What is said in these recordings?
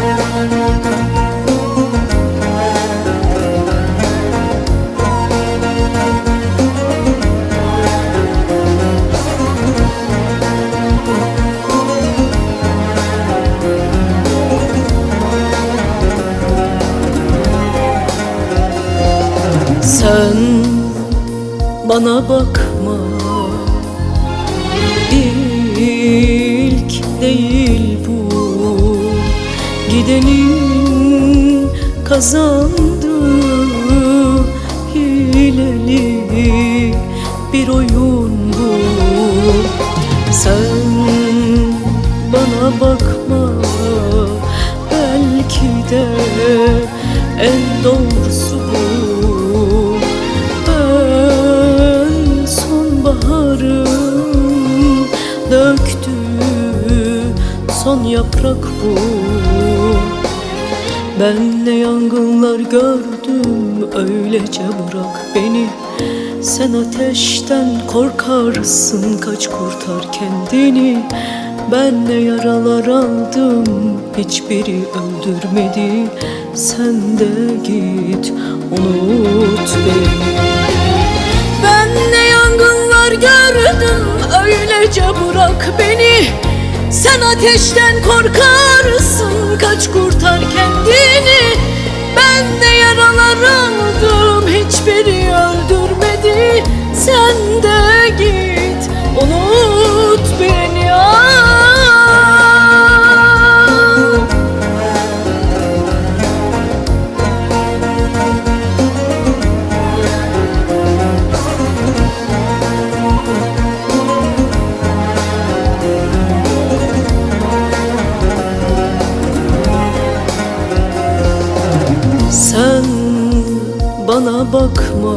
Sen bana bakma, ilk değil bu. Gidenin kazandığı hileli bir oyun bu. Sen bana bakma, belki de en doğrusu bu. Ben sonbaharın döktüğü son yaprak bu. Ben ne yangınlar gördüm, öylece bırak beni. Sen ateşten korkarsın, kaç kurtar kendini. Ben ne yaralar aldım, hiçbiri öldürmedi. Sen de git, unut beni. Ben ne yangınlar gördüm, öylece bırak beni. Sen ateşten korkarsın, kaç kurtar kendini. Ben ne yaralar aldım, hiçbiri öldürmedi. Sen de git, unut beni. Sen bana bakma,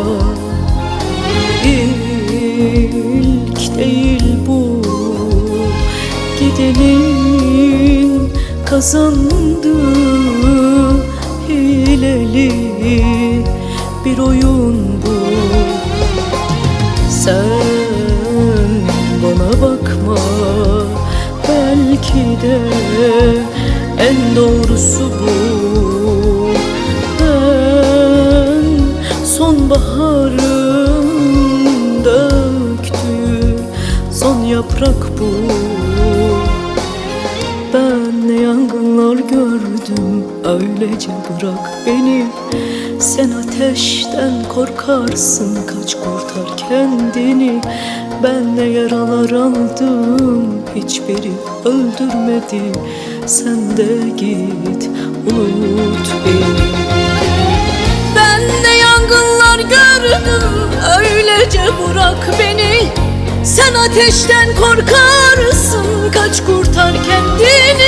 ilk değil bu. Gidenin kazandığı hileli bir oyun bu. Sen bana bakma, belki de en doğrusu bu. Sonbaharın döktüğü son yaprak bu. Ben ne yangınlar gördüm, öylece bırak beni. Sen ateşten korkarsın, kaç kurtar kendini. Ben ne yaralar aldım, hiçbiri öldürmedi. Sen de git, unut beni. Ben ne yangınlar gördüm, öylece bırak beni. Sen ateşten korkarsın, kaç kurtar kendini.